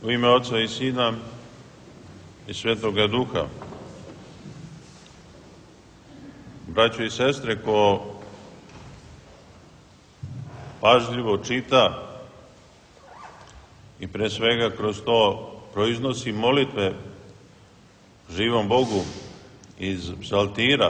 U ime Oca i Sina i Svetoga Duha. Braćo i sestre, ko pažljivo čita i pre svega kroz to proiznosi molitve živom Bogu iz psaltira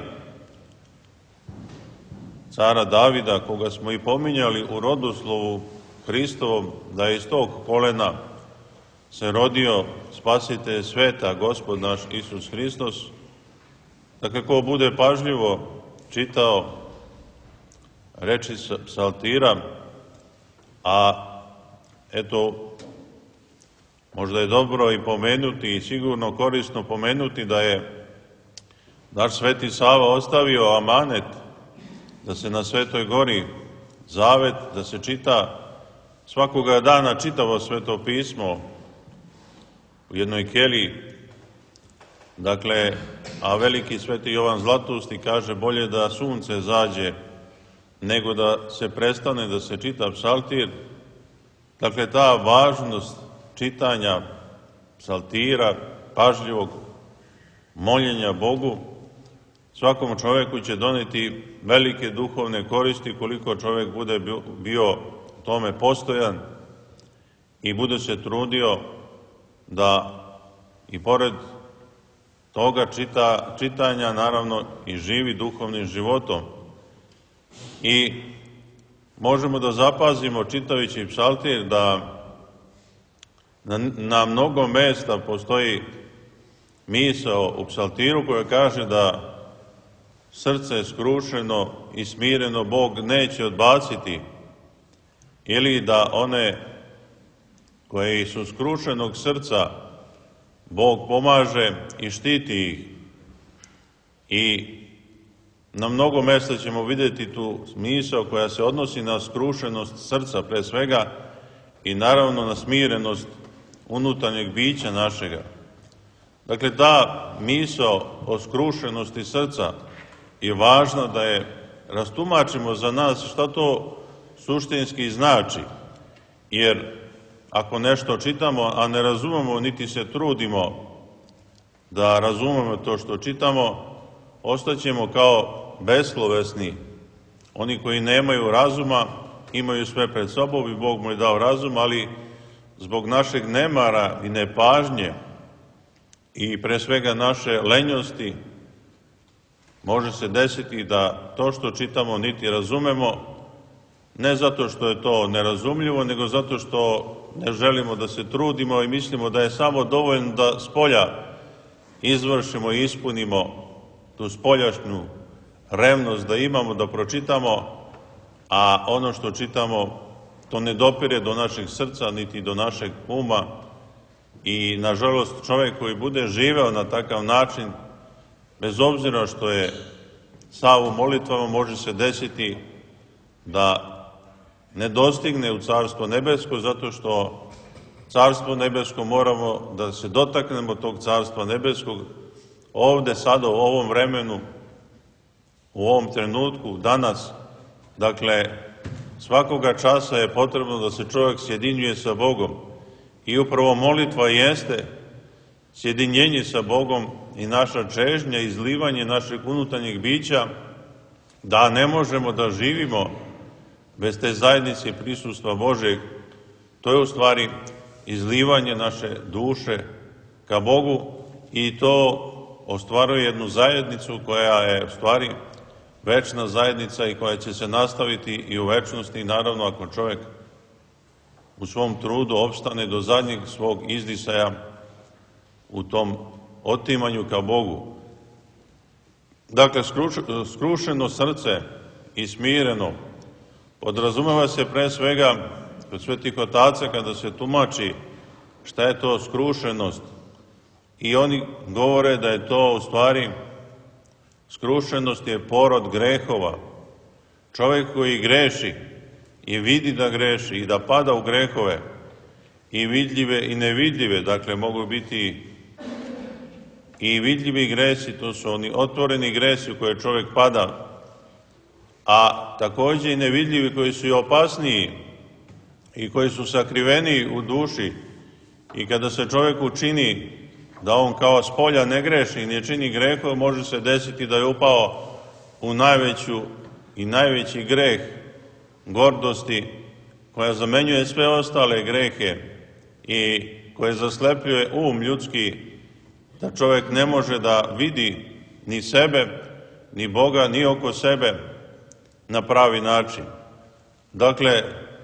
cara Davida, koga smo i pominjali u rodoslovu Hristovom, da je iz tog kolena se rodio spasitelj sveta, Gospod naš Isus Hristos, da kako bude pažljivo čitao reči psaltira, a eto, možda je dobro i pomenuti i sigurno korisno pomenuti da je naš Sveti Sava ostavio amanet da se na Svetoj gori zavet, da se čita svakoga dana čitavo Sveto pismo u jednoj keliji. Dakle, a veliki Sveti Jovan Zlatusti kaže bolje da sunce zađe nego da se prestane da se čita psaltir. Dakle, ta važnost čitanja psaltira, pažljivog moljenja Bogu, svakom čoveku će doneti velike duhovne koristi koliko čovek bude bio tome postojan i bude se trudio da i pored toga čitanja naravno i živi duhovnim životom. I možemo da zapazimo čitajući psaltir da na mnogo mesta postoji misao u psaltiru koja kaže da srce skrušeno i smireno Bog neće odbaciti, ili da one koji su skrušenog srca Bog pomaže i štiti ih. I na mnogo mesta ćemo vidjeti tu misao koja se odnosi na skrušenost srca pre svega i naravno na smirenost unutarnjeg bića našega. Dakle, ta misao o skrušenosti srca je važna da je rastumačimo za nas šta to suštinski znači, jer ako nešto čitamo, a ne razumemo niti se trudimo da razumemo to što čitamo, ostaćemo kao beslovesni. Oni koji nemaju razuma, imaju sve pred sobom i Bog mu je dao razum, ali zbog našeg nemara i nepažnje i pre svega naše lenjosti može se desiti da to što čitamo niti razumemo, ne zato što je to nerazumljivo, nego zato što ne želimo da se trudimo i mislimo da je samo dovoljno da spolja izvršimo i ispunimo tu spoljašnju revnost da imamo, da pročitamo, a ono što čitamo to ne dopire do našeg srca niti do našeg uma. I nažalost čovjek koji bude živeo na takav način, bez obzira što je sav u molitvama, može se desiti da ne dostigne u Carstvo nebesko, zato što Carstvo nebesko moramo da se dotaknemo tog Carstva nebeskog ovde, sada, u ovom vremenu, u ovom trenutku, danas. Dakle, svakoga časa je potrebno da se čovjek sjedinjuje sa Bogom i upravo molitva jeste sjedinjenje sa Bogom i naša čežnja, izlivanje našeg unutarnjeg bića, da ne možemo da živimo bez te zajednice i prisustva Božeg. To je u stvari izlivanje naše duše ka Bogu i to ostvaruje jednu zajednicu koja je u stvari večna zajednica i koja će se nastaviti i u večnosti, naravno ako čovjek u svom trudu opstane do zadnjeg svog izdisaja u tom otimanju ka Bogu. Dakle, skrušeno srce i smireno podrazumeva se pre svega kod svetih otaca kada se tumači šta je to skrušenost. I oni govore da je to u stvari skrušenost je porod grehova. Čovjek koji greši i vidi da greši i da pada u grehove, i vidljive i nevidljive, dakle mogu biti i vidljivi gresi, to su oni otvoreni gresi u koje čovjek pada, a takođe i nevidljivi koji su i opasniji i koji su sakriveni u duši I kada se čovjeku čini da on kao spolja ne greši i ne čini grehove, može se desiti da je upao u najveću i najveći greh gordosti koja zamenjuje sve ostale grehe i koje zaslepljuje ljudski, da čovjek ne može da vidi ni sebe, ni Boga, ni oko sebe na pravi način. Dakle,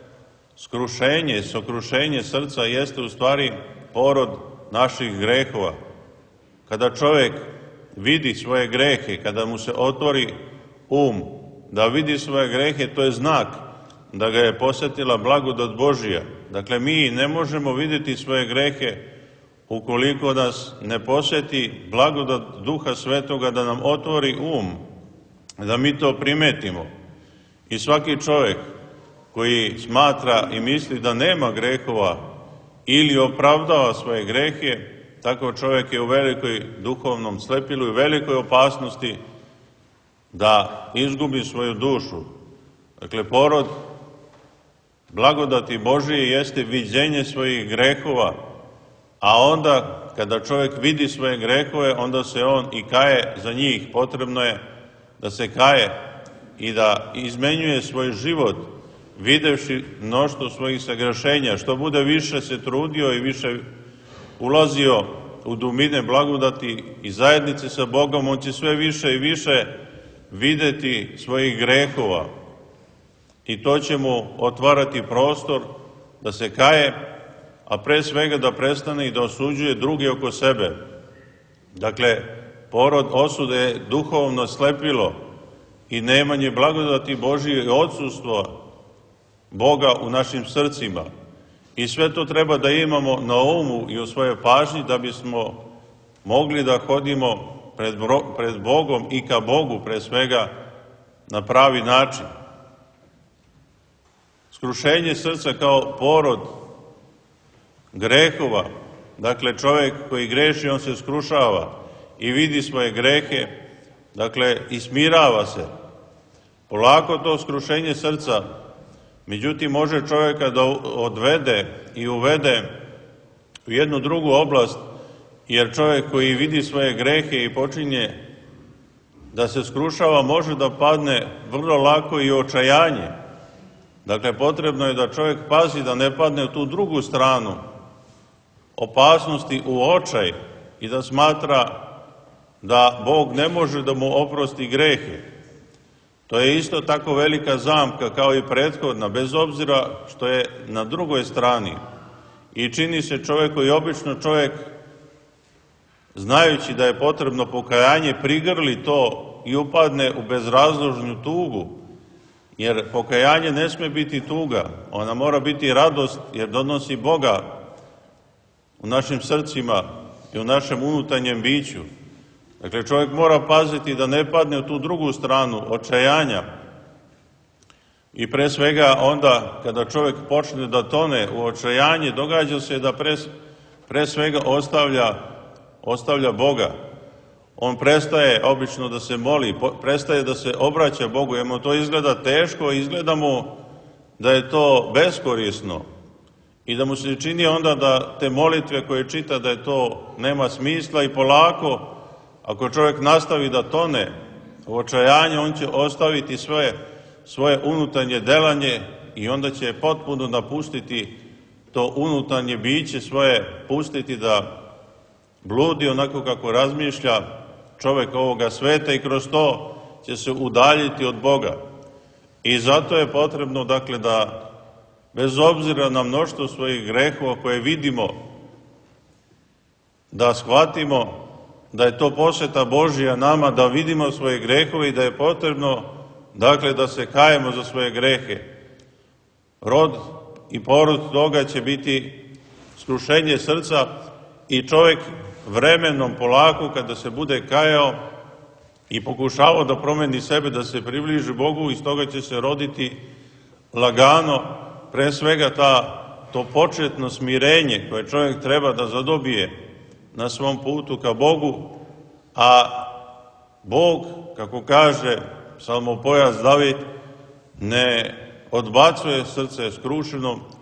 sokrušenje srca jeste u stvari porod naših grehova. Kada čovjek vidi svoje grehe, kada mu se otvori da vidi svoje grehe, to je znak da ga je posjetila blagodat Božija. Dakle, mi ne možemo vidjeti svoje grehe ukoliko nas ne posjeti blagodat Duha Svetoga da nam otvori da mi to primetimo. I svaki čovjek koji smatra i misli da nema grehova ili opravdava svoje grehe, takav čovjek je u velikoj duhovnom slepilu i velikoj opasnosti da izgubi svoju dušu. Dakle, porod blagodati Božije jeste viđenje svojih grehova, a onda kada čovjek vidi svoje grehove, onda se on i kaje za njih. Potrebno je da se kaje i da izmenjuje svoj život, videvši mnoštvo svojih sagrešenja. Što bude više se trudio i više ulazio u dubine blagodati i zajednice sa Bogom, on će sve više i više videti svojih grehova. I to će mu otvarati prostor da se kaje, a pre svega da prestane i da osuđuje druge oko sebe. Dakle, porod osude je duhovno slepilo i nemanje blagodati Božije i odsustvo Boga u našim srcima. I sve to treba da imamo na umu i u svojoj pažnji da bismo mogli da hodimo pred Bogom i ka Bogu pre svega na pravi način. Skrušenje srca kao porod grehova, dakle čovjek koji greši, on se skrušava i vidi svoje grehe, dakle i smirava se. Polako to skrušenje srca, međutim, može čovjeka da odvede i uvede u jednu drugu oblast, jer čovjek koji vidi svoje grehe i počinje da se skrušava, može da padne vrlo lako i u očajanje. Dakle, potrebno je da čovjek pazi da ne padne u tu drugu stranu opasnosti, u očaj, i da smatra da Bog ne može da mu oprosti grehe. To je isto tako velika zamka kao i prethodna, bez obzira što je na drugoj strani. I čini se čovjeku, i obično čovjek, znajući da je potrebno pokajanje, prigrli to i upadne u bezrazložnu tugu. Jer pokajanje ne sme biti tuga, ona mora biti radost, jer donosi Boga u našim srcima i u našem unutarnjem biću. Dakle, čovjek mora paziti da ne padne u tu drugu stranu očajanja. I pre svega onda kada čovjek počne da tone u očajanje, događa se da pre svega ostavlja Boga. On prestaje obično da se moli, prestaje da se obraća Bogu, jer mu to izgleda teško, izgleda mu da je to beskorisno i da mu se čini onda da te molitve koje čita da je to nema smisla, i polako, ako čovjek nastavi da tone u očajanje, on će ostaviti svoje unutarnje delanje i onda će potpuno napustiti to unutarnje biće svoje, pustiti da bludi onako kako razmišlja čovjek ovoga sveta, i kroz to će se udaljiti od Boga. I zato je potrebno, dakle, da bez obzira na mnoštvo svojih grehova koje vidimo, da shvatimo da je to posveta Božja nama, da vidimo svoje grehove i da je potrebno, dakle, da se kajemo za svoje grehe. Rod i porod toga će biti skrušenje srca, i čovjek vremenom, polako, kada se bude kajao i pokušavao da promeni sebe, da se približi Bogu, iz toga će se roditi lagano, pre svega to početno smirenje koje čovjek treba da zadobije na svom putu ka Bogu, a Bog, kako kaže psalmopojac David, ne odbacuje srce skrušeno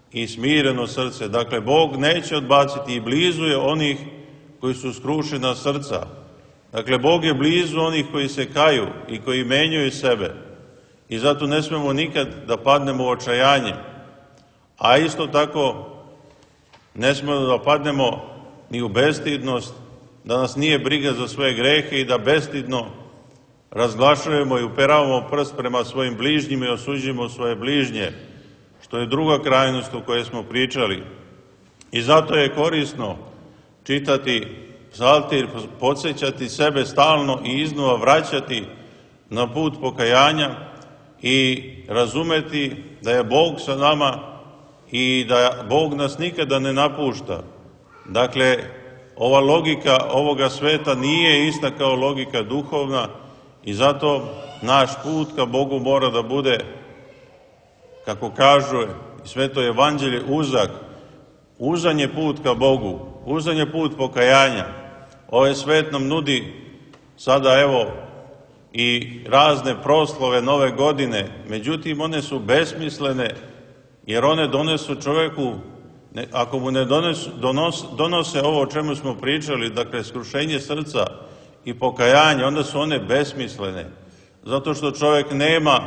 i smireno srce. Dakle, Bog neće odbaciti i blizu je onih koji su skrušena srca. Dakle, Bog je blizu onih koji se kaju i koji menjaju sebe. I zato ne smemo nikad da padnemo u očajanje. A isto tako ne smemo da padnemo ni u bestidnost, da nas nije briga za svoje grehe i da bestidno razglašujemo i uperavamo prst prema svojim bližnjima i osuđujemo svoje bližnje, što je druga krajnost o kojoj smo pričali. I zato je korisno čitati psaltir, podsjećati sebe stalno i iznova vraćati na put pokajanja i razumeti da je Bog sa nama i da Bog nas nikada ne napušta. Dakle, ova logika ovoga sveta nije ista kao logika duhovna i zato naš put ka Bogu mora da bude, kako kažu Sveto evanđelje, uzak. Uzan je put ka Bogu, uzan je put pokajanja. Ovaj svet nam nudi sada, evo, i razne proslove nove godine, međutim one su besmislene, jer one donesu čoveku, ako mu ne donose ovo o čemu smo pričali, dakle skrušenje srca i pokajanje, onda su one besmislene, zato što čovek nema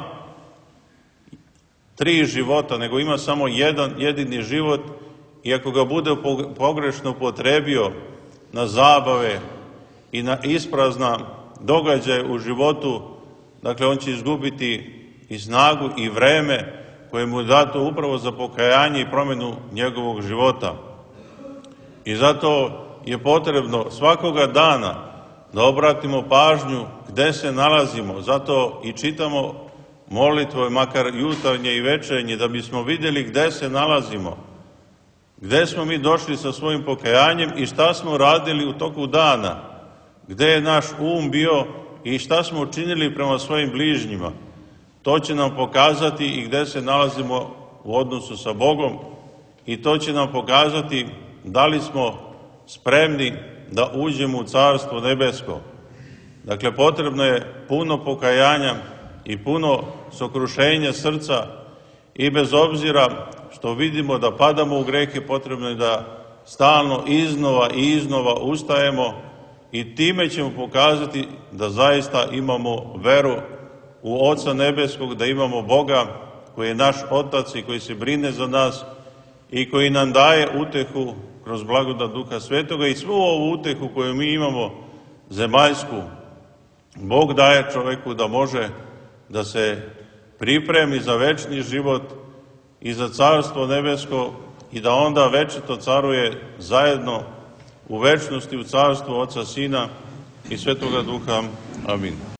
3 života, nego ima samo jedan jedini život i ako ga bude pogrešno upotrebio na zabave i na isprazna događaje u životu, dakle on će izgubiti i snagu i vreme koje mu je dato upravo za pokajanje i promjenu njegovog života. I zato je potrebno svakoga dana da obratimo pažnju gde se nalazimo, zato i čitamo molitve, makar jutarnje i večernje, da bismo vidjeli gde se nalazimo, gde smo mi došli sa svojim pokajanjem i šta smo radili u toku dana, gde je naš bio i šta smo učinili prema svojim bližnjima. To će nam pokazati i gde se nalazimo u odnosu sa Bogom i to će nam pokazati da li smo spremni da uđemo u Carstvo nebesko. Dakle, potrebno je puno pokajanja i puno sokrušenja srca i bez obzira što vidimo da padamo u grehe, potrebno je da stalno iznova i iznova ustajemo i time ćemo pokazati da zaista imamo veru u Oca nebeskog, da imamo Boga koji je naš Otac i koji se brine za nas i koji nam daje utehu kroz blagodat Duha Svetoga i svu ovu utehu koju mi imamo zemaljsku. Bog daje čoveku da može da se pripremi za večni život i za Carstvo nebesko i da onda večito caruje zajedno u večnosti u Carstvu Oca, Sina i Svetoga Duha. Amin.